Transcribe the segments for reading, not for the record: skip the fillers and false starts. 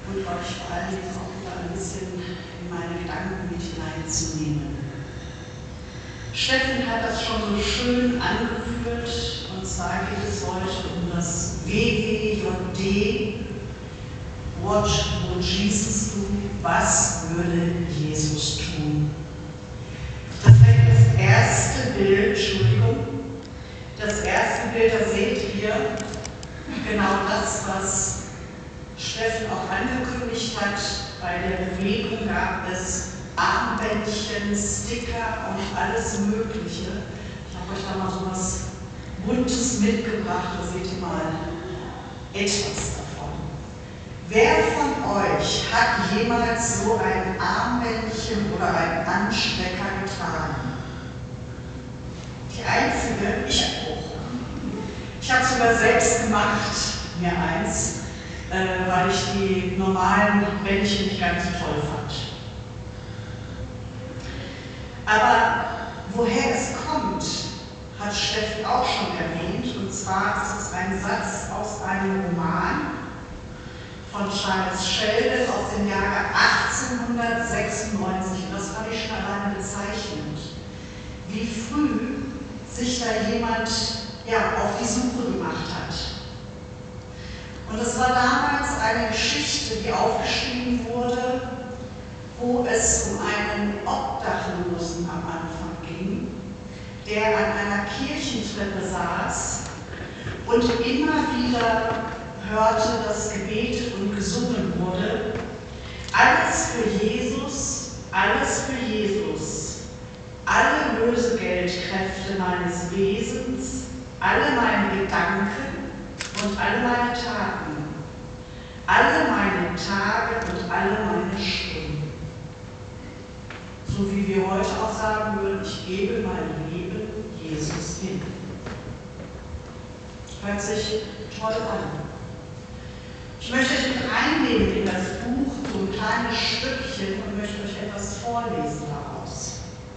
und euch vor allen Dingen auch wieder ein bisschen in meine Gedanken mit hineinzunehmen. Steffen hat das schon so schön angeführt, und zwar geht es heute um das WWJD, What would Jesus do? Was würde Jesus tun? Das erste Bild, das erste Bild, da seht ihr genau das, was Steffen auch angekündigt hat. Bei der Bewegung gab es Armbändchen, Sticker und alles Mögliche. Ich habe euch da mal so was Buntes mitgebracht, da seht ihr mal etwas davon. Wer von euch hat jemals so ein Armbändchen oder einen Anstecker getragen? Die einzige, ich auch. Ich habe sogar selbst gemacht, mir eins, weil ich die normalen Bändchen nicht ganz so toll fand. Aber woher es kommt, hat Steffen auch schon erwähnt, und zwar ist es ein Satz aus einem Roman von Charles Sheldon aus dem Jahre 1896. Und das fand ich schon alleine bezeichnend, wie früh sich da jemand auf die Suche gemacht hat. Und es war damals eine Geschichte, die aufgeschrieben wurde, wo es um einen Obdachlosen am Anfang ging, der an einer Kirchentreppe saß und immer wieder hörte, dass gebetet und gesungen wurde: Alles für Jesus, alles für Jesus, alle Lösegeldkräfte meines Wesens, alle meine Gedanken und alle meine Taten, alle meine Tage und alle meine Stunden. So wie wir heute auch sagen würden, ich gebe mein Leben Jesus hin. Hört sich toll an. Ich möchte euch mit reinnehmen in das Buch, so ein kleines Stückchen, und möchte euch etwas vorlesen daraus.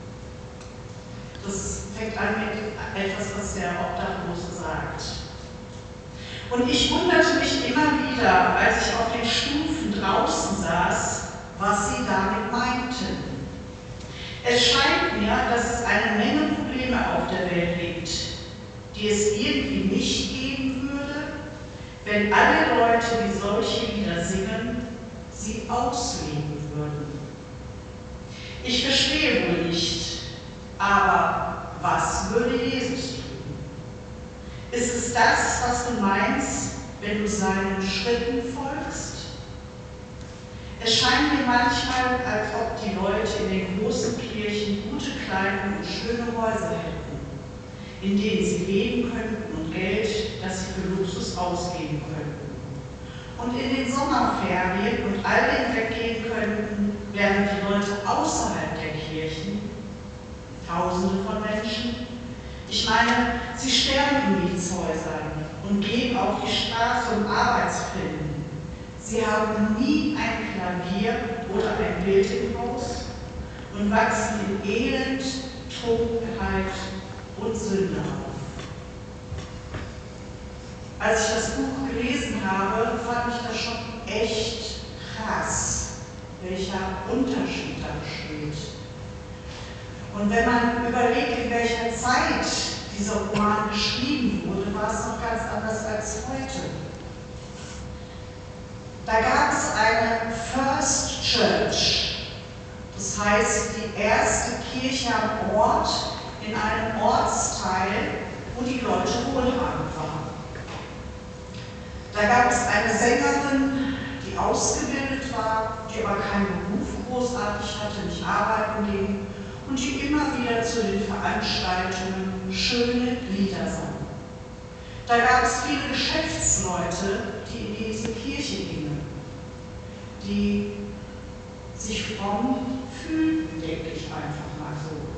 Das fängt an mit etwas, was der Obdachlose sagt. Und ich wunderte mich immer wieder, als ich auf den Stufen draußen saß, was sie damit meinten. Es scheint mir, dass es eine Menge Probleme auf der Welt gibt, die es irgendwie nicht geben würde, wenn alle Leute, die solche Lieder singen, sie ausleben würden. Ich verstehe wohl nicht, aber was würde Jesus tun? Ist es das, was du meinst, wenn du seinen Schritten folgst? Es scheint mir manchmal, als ob die Leute in den großen Kirchen gute Kleidung und schöne Häuser hätten, in denen sie leben könnten und Geld, das sie für Luxus ausgeben könnten. Und in den Sommerferien und all dem weggehen könnten, während die Leute außerhalb der Kirchen, Tausende von Menschen, ich meine, sie sterben in Mietshäusern und gehen auf die Straße, um Arbeit zu finden. Sie haben nie ein Klavier oder ein Bild im Haus und wachsen in Elend, Trunkenheit und Sünde auf. Als ich das Buch gelesen habe, fand ich das schon echt krass, welcher Unterschied da besteht. Und wenn man überlegt, in welcher Zeit dieser Roman geschrieben wurde, war es noch ganz anders als heute. Da gab es eine First Church, das heißt die erste Kirche am Ort, in einem Ortsteil, wo die Leute wohlhabend waren. Da gab es eine Sängerin, die ausgebildet war, die aber keinen Beruf großartig hatte, nicht arbeiten ging und die immer wieder zu den Veranstaltungen schöne Lieder sang. Da gab es viele Geschäftsleute, die in diese Kirche gingen, die sich fromm fühlten, denke ich einfach mal so.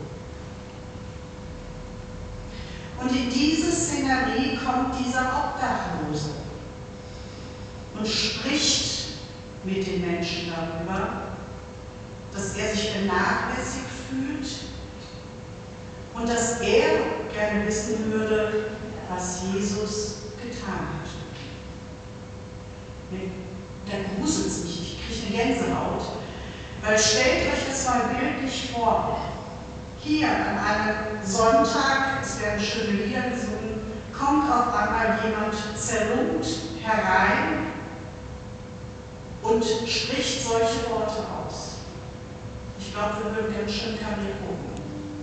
Und in diese Szenerie kommt dieser Obdachlose und spricht mit den Menschen darüber, dass er sich vernachlässigt fühlt und dass er gerne wissen würde, was Jesus getan hat. Da gruselt es mich nicht Gänsehaut, weil stellt euch das mal bildlich vor. Hier an einem Sonntag, es werden schöne Lieder gesungen, kommt auf einmal jemand zerlumpt herein und spricht solche Worte aus. Ich glaube, wir würden ganz schön Kamel gucken.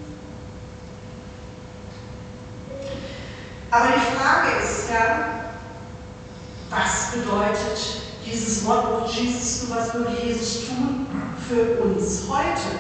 Aber die Frage ist ja, was bedeutet dieses What would Jesus do, was würde Jesus tun für uns heute?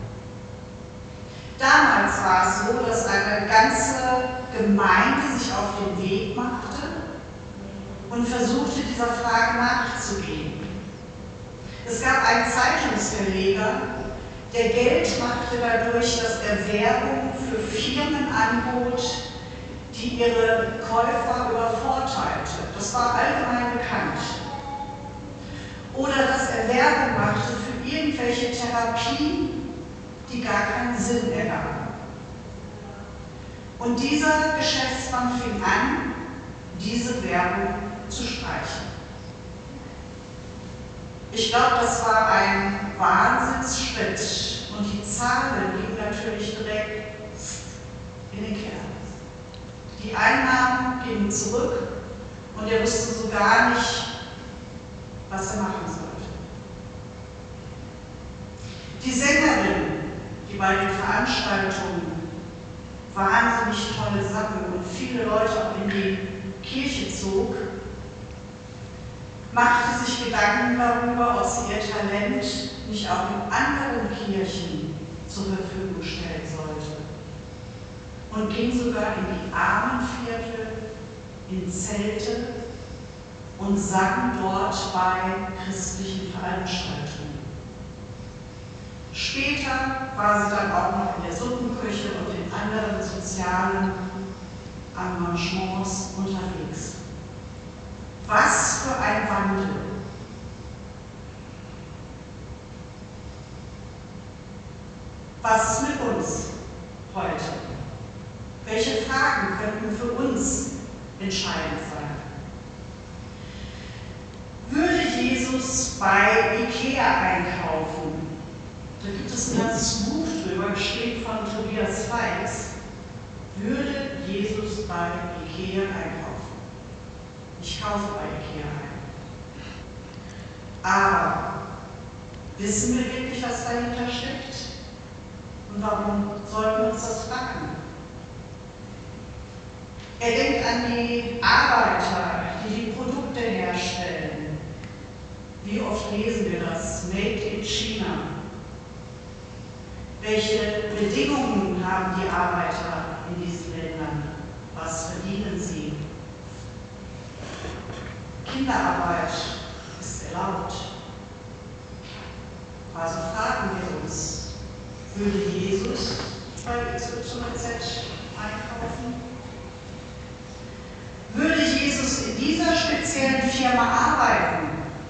Damals war es so, dass eine ganze Gemeinde sich auf den Weg machte und versuchte, dieser Frage nachzugehen. Es gab einen Zeitungsverleger, der Geld machte dadurch, dass er Werbung für Firmen anbot, die ihre Käufer übervorteilte. Das war allgemein bekannt. Oder dass er Werbung machte für irgendwelche Therapien, die gar keinen Sinn ergaben. Und dieser Geschäftsmann fing an, diese Werbung zu streichen. Ich glaube, das war ein Wahnsinnsschritt und die Zahlen gingen natürlich direkt in den Keller. Die Einnahmen gingen zurück und er wusste so gar nicht, was er machen sollte. Die Sängerin, die bei den Veranstaltungen wahnsinnig tolle Sachen und viele Leute auch in die Kirche zog, machte sich Gedanken darüber, ob sie ihr Talent nicht auch in anderen Kirchen zur Verfügung stellen sollte. Und ging sogar in die Armenviertel, in Zelte und sang dort bei christlichen Veranstaltungen. Später war sie dann auch noch in der Suppenküche und in anderen sozialen Engagements unterwegs. Was für ein Wandel! Was ist mit uns heute? Welche Fragen könnten für uns entscheidend sein? Würde Jesus bei IKEA einkaufen? Da gibt es ein ganzes Buch drüber, geschrieben von Tobias Feix. Würde Jesus bei IKEA einkaufen? Ich kaufe bei IKEA ein. Aber wissen wir wirklich, was dahinter steckt? Und warum sollten wir uns das fragen? Er denkt an die Arbeiter, die die Produkte herstellen. Wie oft lesen wir das? Made in China. Welche Bedingungen haben die Arbeiter in diesen Ländern? Was verdienen sie? Kinderarbeit ist erlaubt. Also fragen wir uns, würde Jesus bei XYZ einkaufen? Würde Jesus in dieser speziellen Firma arbeiten?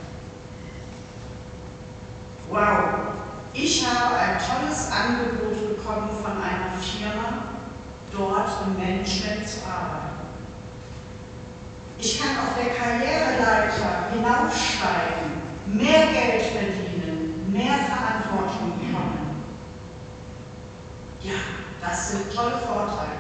Wow, ich habe ein tolles Angebot bekommen von einer Firma, dort im Management zu arbeiten. Ich kann auf der Karriereleiter hinaufsteigen, mehr Geld verdienen, mehr Verantwortung bekommen. Ja, das sind tolle Vorteile.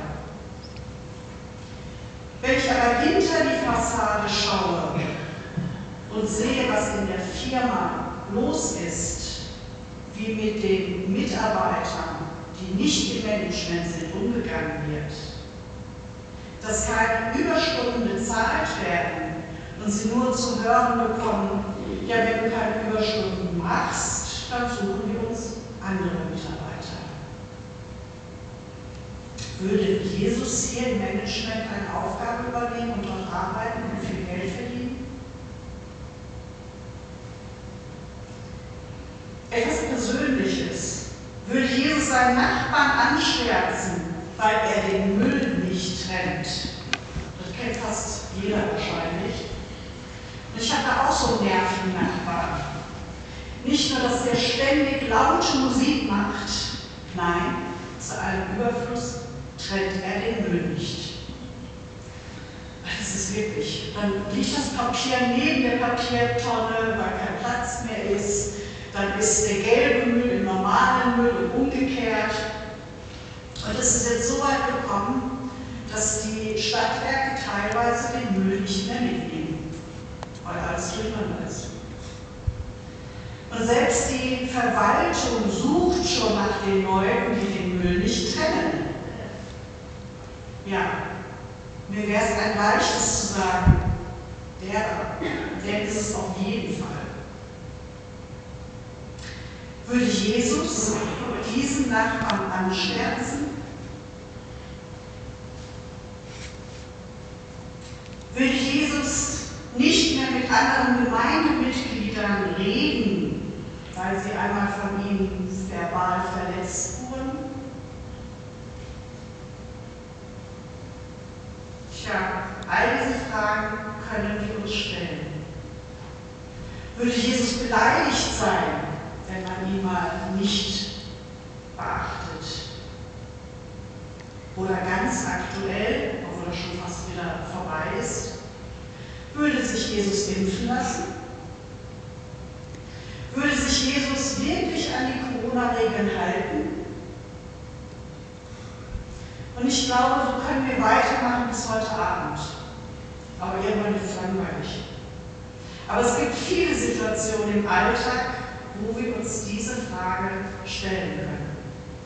Wenn ich aber hinter die Fassade schaue und sehe, was in der Firma los ist, wie mit den Mitarbeitern, die nicht im Management sind, umgegangen wird, dass keine Überstunden bezahlt werden und sie nur zu hören bekommen, ja, wenn du keine Überstunden machst, dann suchen wir uns andere Mitarbeiter. Würde Jesus hier im Management eine Aufgabe übernehmen und dort arbeiten und viel Geld verdienen? Etwas Persönliches. Würde Jesus seinen Nachbarn anschwärzen, weil er den Müll nicht trennt? Das kennt fast jeder wahrscheinlich. Und ich hatte auch so einen nervigen Nachbarn. Nicht nur, dass der ständig laute Musik macht, nein, zu allem Überfluss trennt er den Müll nicht. Das ist wirklich, dann liegt das Papier neben der Papiertonne, weil kein Platz mehr ist. ist der gelbe Müll im normalen Müll und umgekehrt. Und es ist jetzt so weit gekommen, dass die Stadtwerke teilweise den Müll nicht mehr mitnehmen, weil alles durcheinander ist. Und selbst die Verwaltung sucht schon nach den Leuten, die den Müll nicht trennen. Ja, mir wäre es ein leichtes zu sagen, der ist es auf jeden Fall. Würde Jesus diesen Nachbarn anschwärzen? Würde Jesus nicht mehr mit anderen Gemeindemitgliedern reden, weil sie einmal von ihm verbal verletzt wurden? Tja, all diese Fragen können wir uns stellen. Würde Jesus beleidigt sein, wenn man ihn mal nicht beachtet? Oder ganz aktuell, obwohl er schon fast wieder vorbei ist, würde sich Jesus impfen lassen? Würde sich Jesus wirklich an die Corona-Regeln halten? Und ich glaube, so können wir weitermachen bis heute Abend. Aber irgendwann wird es langweilig. Aber es gibt viele Situationen im Alltag, wo wir uns diese Frage stellen können.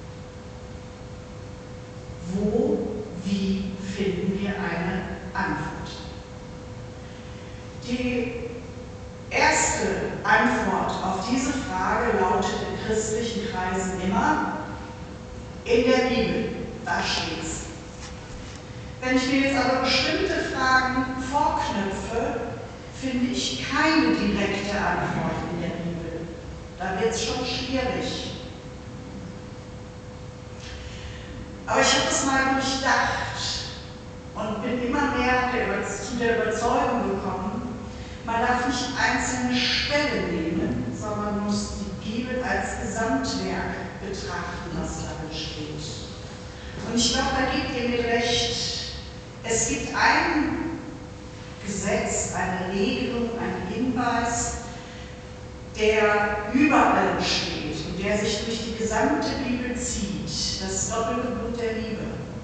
Wie finden wir eine Antwort? Die erste Antwort auf diese Frage lautet in christlichen Kreisen immer: in der Bibel, da steht's. Wenn ich mir jetzt aber bestimmte Fragen vorknüpfe, finde ich keine direkte Antwort in der Bibel. Da wird es schon schwierig. Aber ich habe es mal durchdacht und bin immer mehr zu der Überzeugung gekommen, man darf nicht einzelne Stellen nehmen, sondern muss die Bibel als Gesamtwerk betrachten, was darin steht. Und ich glaube, da gebt ihr mir recht. Es gibt ein Gesetz, eine Regelung, einen Hinweis, der über allem steht und der sich durch die gesamte Bibel zieht. Das Doppelgebot der Liebe.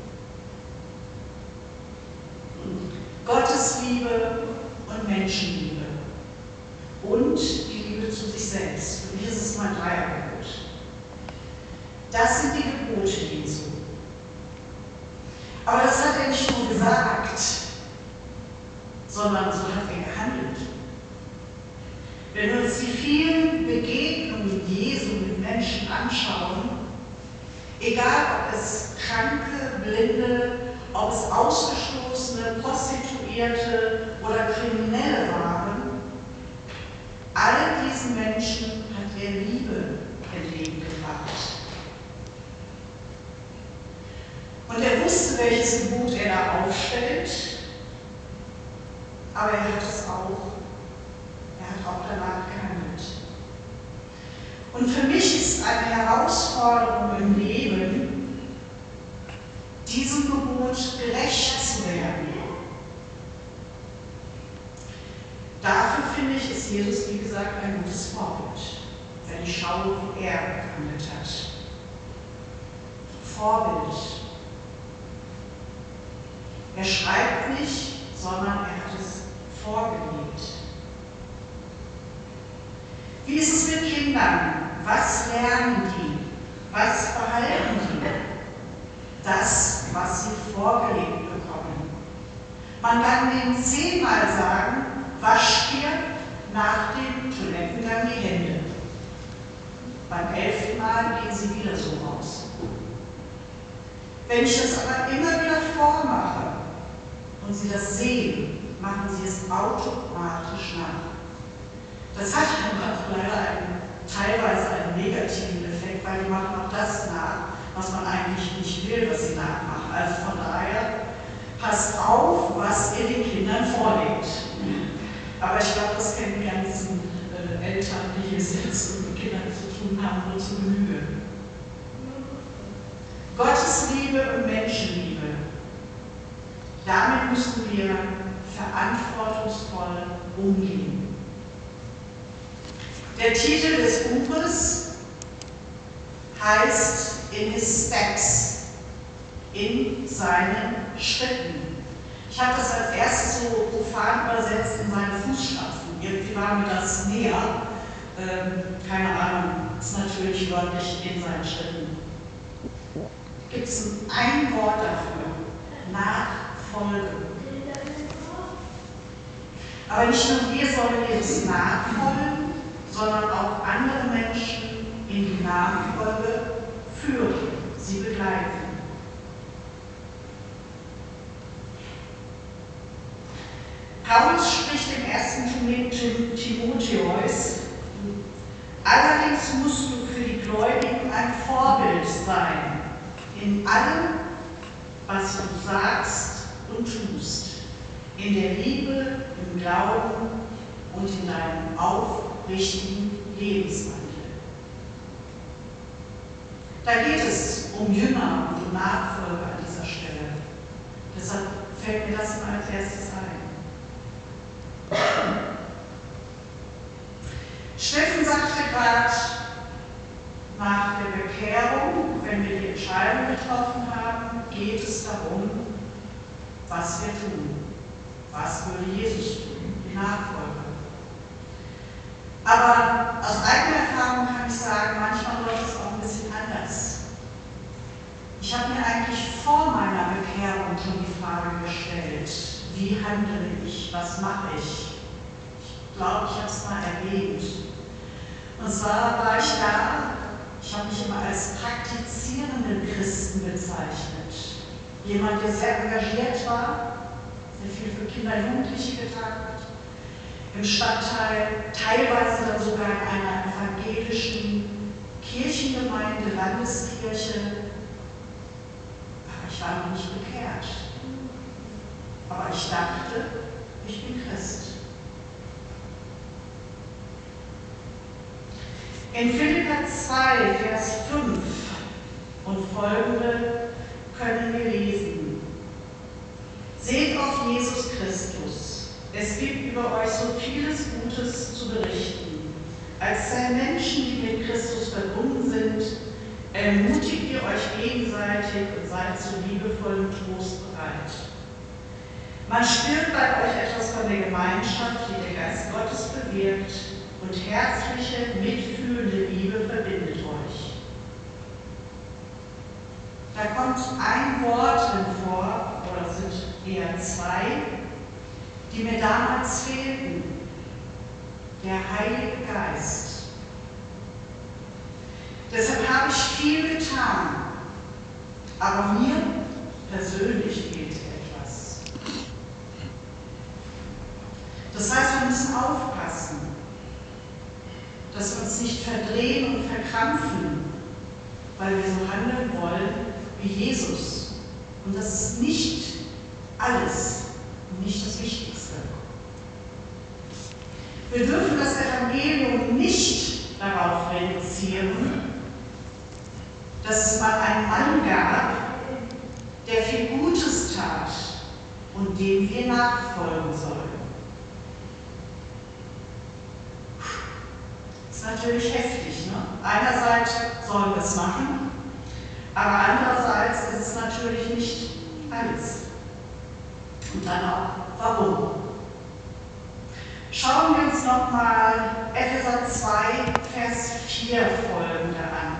Gottes Liebe und Menschenliebe. Und die Liebe zu sich selbst. Für mich ist es mein Dreiergebot. Das sind die Gebote Jesu. Aber das hat er nicht nur gesagt, sondern so hat er gehandelt. Wenn wir uns die vielen Begegnungen Jesu mit Menschen anschauen, egal ob es Kranke, Blinde, ob es Ausgestoßene, Prostituierte oder Kriminelle waren, all diesen Menschen hat er Liebe entgegengebracht. Und er wusste, welches Gebot er da aufstellt, aber er hat auch danach gehandelt. Und für mich ist eine Herausforderung im Leben, diesem Gebot gerecht zu werden. Dafür finde ich, ist Jesus, wie gesagt, ein gutes Vorbild, wenn ich schaue, wie er gehandelt hat. Vorbild. Er schreibt nicht, sondern er hat es vorgelebt. Wie ist es mit Kindern? Was lernen die? Was behalten die? Das, was sie vorgelebt bekommen. Man kann denen 10-mal sagen, wasch dir nach dem Toilettengang die Hände. Beim 11. Mal gehen sie wieder so raus. Wenn ich das aber immer wieder vormache und sie das sehen, machen sie es automatisch nach. Das hat einfach leider teilweise einen negativen Effekt, weil die machen auch das nach, was man eigentlich nicht will, was sie nachmachen. Also von daher, passt auf, was ihr den Kindern vorlegt. Aber ich glaube, das kennen die ganzen Eltern, die hier sitzen und mit Kindern zu tun haben, nur zu Genüge. Gottes Liebe und Menschenliebe. Damit müssen wir verantwortungsvoll umgehen. Der Titel des Buches heißt In His Steps, in seinen Schritten. Ich habe das als erstes so profan übersetzt in seine Fußstapfen. Irgendwie war mir das näher. Keine Ahnung, ist natürlich wörtlich in seinen Schritten. Gibt es ein Wort dafür? Nachfolge. Aber nicht nur wir sollen jetzt nachfolgen, sondern auch andere Menschen in die Nachfolge führen, sie begleiten. Paulus spricht im 1. Timotheus: Allerdings musst du für die Gläubigen ein Vorbild sein, in allem, was du sagst und tust, in der Liebe, im Glauben und in deinem aufrichtigen Lebenswandel. Da geht es um Jünger und um Nachfolger an dieser Stelle. Deshalb fällt mir das mal als erstes ein. Steffen sagte gerade, nach der Bekehrung, wenn wir die Entscheidung getroffen haben, geht es darum, was wir tun. Was würde Jesus tun? Die Nachfolge. Aber aus eigener Erfahrung kann ich sagen, manchmal läuft es auch ein bisschen anders. Ich habe mir eigentlich vor meiner Bekehrung schon die Frage gestellt, wie handle ich, was mache ich? Ich glaube, ich habe es mal erlebt. Und zwar war ich da, ich habe mich immer als praktizierenden Christen bezeichnet. Jemand, der sehr engagiert war, sehr viel für Kinder und Jugendliche getan hat, im Stadtteil, teilweise dann sogar in einer evangelischen Kirchengemeinde, Landeskirche. Aber ich war noch nicht bekehrt. Aber ich dachte, ich bin Christ. In Philipper 2, Vers 5 und folgende können wir lesen: Seht auf Jesus Christus. Es gibt über euch so vieles Gutes zu berichten. Als zwei Menschen, die mit Christus verbunden sind, ermutigt ihr euch gegenseitig und seid zu liebevollem Trost bereit. Man spürt bei euch etwas von der Gemeinschaft, die der Geist Gottes bewirkt, und herzliche, mitfühlende Liebe verbindet euch. Da kommt ein Wort drin vor, oder es sind eher zwei, die mir damals fehlten: der Heilige Geist. Deshalb habe ich viel getan, aber mir persönlich fehlt etwas. Das heißt, wir müssen aufpassen, dass wir uns nicht verdrehen und verkrampfen, weil wir so handeln wollen wie Jesus. Und das ist nicht alles und nicht das Wichtigste. Wir dürfen das Evangelium nicht darauf reduzieren, dass es mal einen Mann gab, der viel Gutes tat und dem wir nachfolgen sollen. Das ist natürlich heftig, ne? Einerseits sollen wir es machen, aber andererseits ist es natürlich nicht alles. Und dann auch, warum? Schauen wir uns nochmal Epheser 2, Vers 4 folgende an.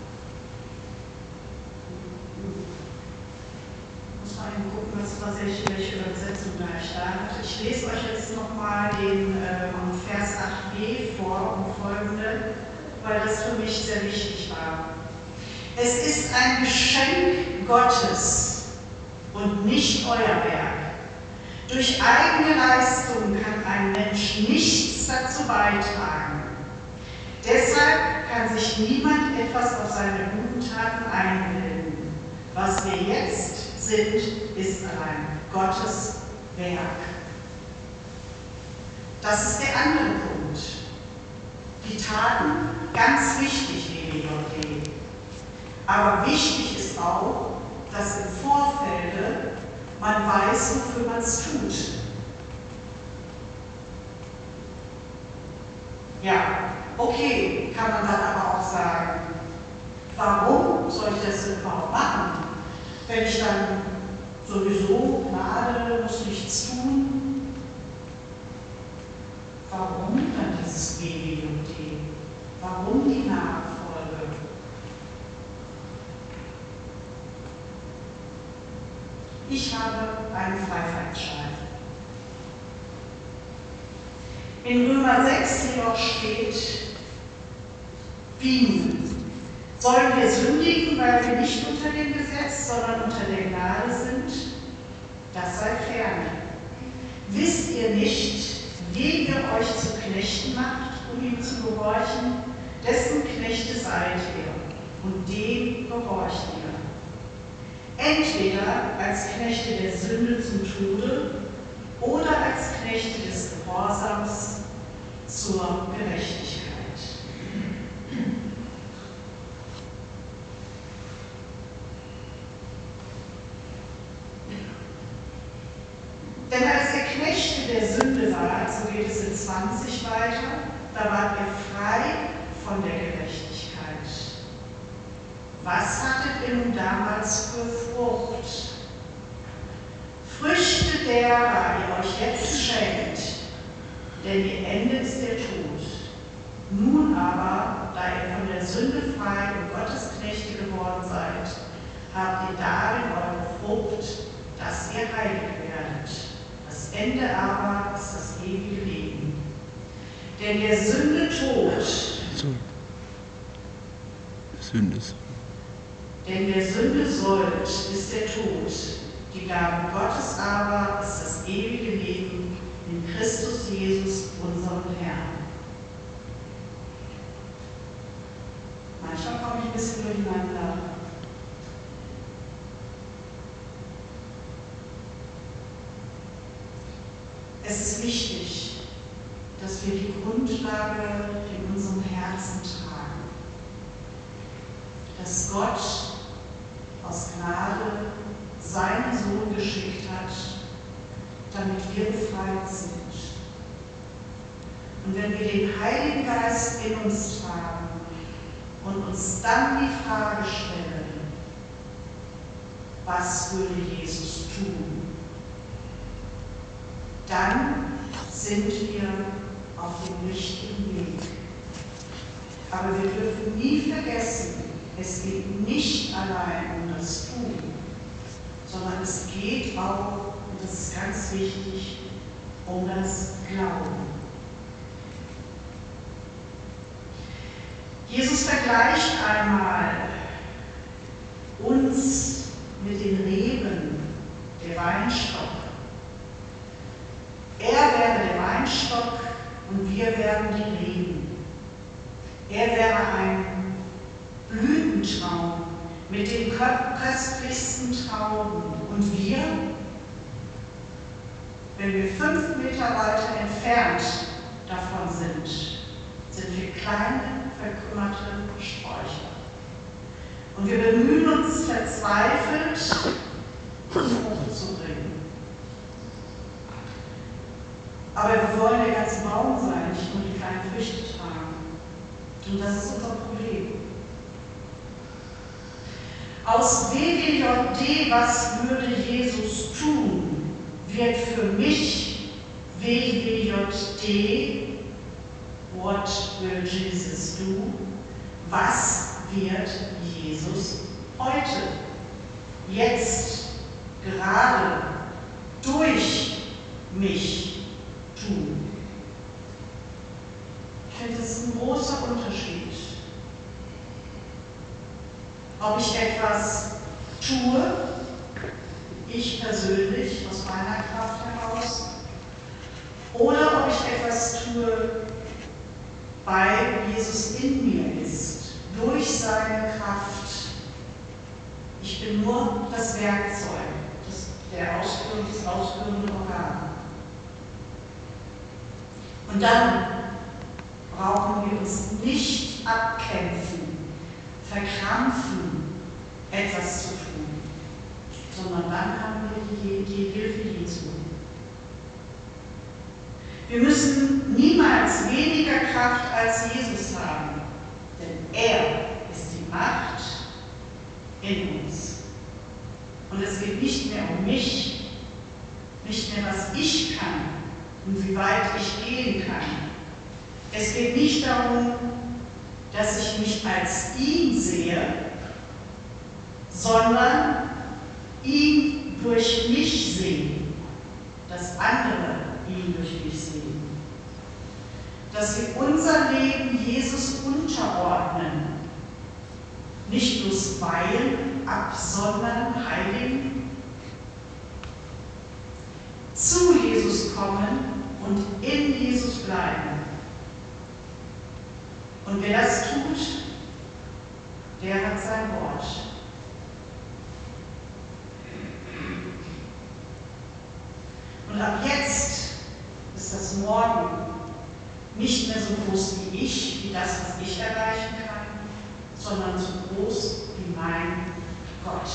Muss mal eben gucken, welche Übersetzung da ich da hatte. Ich lese euch jetzt nochmal den Vers 8b vor und folgende, weil das für mich sehr wichtig war. Es ist ein Geschenk Gottes und nicht euer Werk. Durch eigene Leistung kann ein Mensch nichts dazu beitragen. Deshalb kann sich niemand etwas auf seine guten Taten einbilden. Was wir jetzt sind, ist allein Gottes Werk. Das ist der andere Punkt. Die Taten, ganz wichtig, EWJG. Aber wichtig ist auch, dass im Vorfeld man weiß, wofür man es tut. Ja, Okay, kann man dann aber auch sagen, warum soll ich das denn überhaupt machen? Wenn ich dann sowieso Gnade, muss nichts tun. Warum dann dieses BWJD? Warum die Nachfolge? Ich habe einen Freifahrtschein. In Römer 6 jedoch steht, wie nun? Sollen wir sündigen, weil wir nicht unter dem Gesetz, sondern unter der Gnade sind? Das sei fern. Wisst ihr nicht, wen ihr euch zu Knechten macht, um ihm zu gehorchen? Dessen Knechte seid ihr, und dem gehorcht ihr. Entweder als Knechte der Sünde zum Tode oder als Knechte des Gehorsams zur Gerechtigkeit. Denn als ihr Knechte der Sünde wart, so geht es in 20 weiter, da wart ihr frei von der Gerechtigkeit. Was hattet ihr nun damals für Frucht? Früchte derer ihr euch jetzt schämt, denn ihr Ende ist der Tod. Nun aber, da ihr von der Sünde frei und Gottes Knechte geworden seid, habt ihr darin eure Frucht, dass ihr heilig werdet. Das Ende aber ist das ewige Leben. Denn der Sünde Tod, denn der Sünde Sold ist der Tod. Die Gabe Gottes aber ist das ewige Leben in Christus Jesus, unserem Herrn. Manchmal komme ich ein bisschen durcheinander. Es ist wichtig, dass wir die Grundlage in unserem Herzen tragen. Dass Gott aus Gnade seinen Sohn geschickt hat, damit wir befreit sind. Und wenn wir den Heiligen Geist in uns tragen und uns dann die Frage stellen, was würde Jesus tun? Dann sind wir auf dem richtigen Weg. Aber wir dürfen nie vergessen, es geht nicht allein um das Tun, sondern es geht auch, und das ist ganz wichtig, um das Glauben. Jesus vergleicht einmal uns mit den Reben, der Weinstock. Er wäre der Weinstock und wir wären die Reben. Er wäre ein Blütentraum mit den köstlichsten Trauben. Und wir, wenn wir 5 Meter weiter entfernt davon sind wir kleine, verkümmerte Sträucher. Und wir bemühen uns verzweifelt, Frucht zu bringen. Aber wir wollen der ganze Baum sein, nicht nur die kleinen Früchte tragen. Und das ist unser Problem. Aus WWJD, was würde Jesus tun, wird für mich WWJD, what will Jesus do? Was wird Jesus heute, jetzt, gerade, durch mich tun? Ich finde, das ist ein großer Unterschied. Ob ich etwas tue, ich persönlich aus meiner Kraft heraus, oder ob ich etwas tue, weil Jesus in mir ist, durch seine Kraft. Ich bin nur das Werkzeug, das ausführende Organ. Und dann brauchen wir uns nicht abkämpfen, verkrampfen, etwas zu tun, sondern dann haben wir die Hilfe Jesu. Wir müssen niemals weniger Kraft als Jesus haben, denn er ist die Macht in uns. Und es geht nicht mehr um mich, nicht mehr, was ich kann und wie weit ich gehen kann. Es geht nicht darum, dass ich mich als ihn sehe, sondern ihn durch mich sehen, dass andere ihn durch mich sehen. Dass wir unser Leben Jesus unterordnen, nicht bloß weihen, absondern, heiligen, zu Jesus kommen und in Jesus bleiben. Und wer das tut, der hat sein Wort. Und ab jetzt ist das Morgen nicht mehr so groß wie ich, wie das, was ich erreichen kann, sondern so groß wie mein Gott.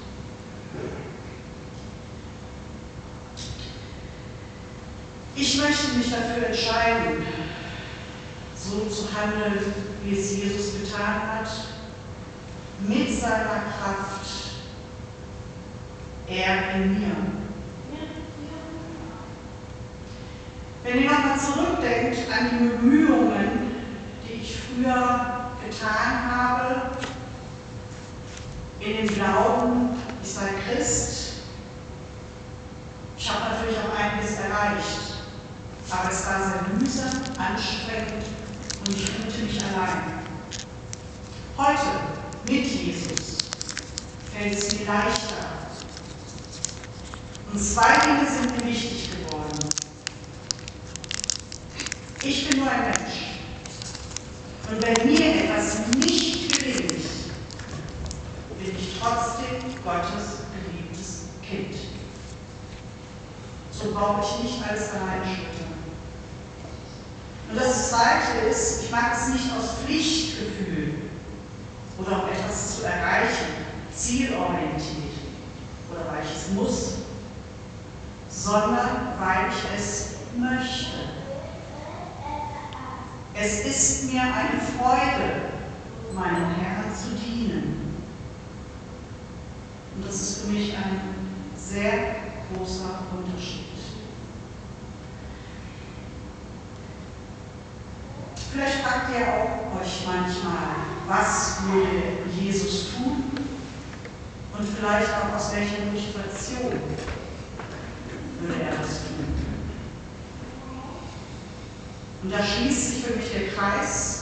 Ich möchte mich dafür entscheiden, so zu handeln, wie es Jesus getan hat, mit seiner Kraft, er in mir. Wenn ihr nochmal zurückdenkt an die Bemühungen, die ich früher getan habe, in dem Glauben, ich sei Christ, ich habe natürlich auch einiges erreicht, aber es war sehr mühsam, anstrengend und ich fühlte mich allein. Heute, mit Jesus, fällt es mir leichter. Und zwei Dinge sind mir wichtig geworden. Ich bin nur ein Mensch. Und wenn mir etwas nicht gelingt, bin ich trotzdem Gottes geliebtes Kind. So brauche ich nicht alles allein schütteln. Und das Zweite ist, ich mag es nicht aus Pflichtgefühl oder um etwas zu erreichen, zielorientiert oder weil ich es muss, sondern weil ich es möchte. Es ist mir eine Freude, meinem Herrn zu dienen. Und das ist für mich ein sehr großer Unterschied. Vielleicht fragt ihr auch euch manchmal, was würde Jesus tun? Und vielleicht auch aus welcher Motivation würde er das tun? Und da schließt sich für mich der Kreis.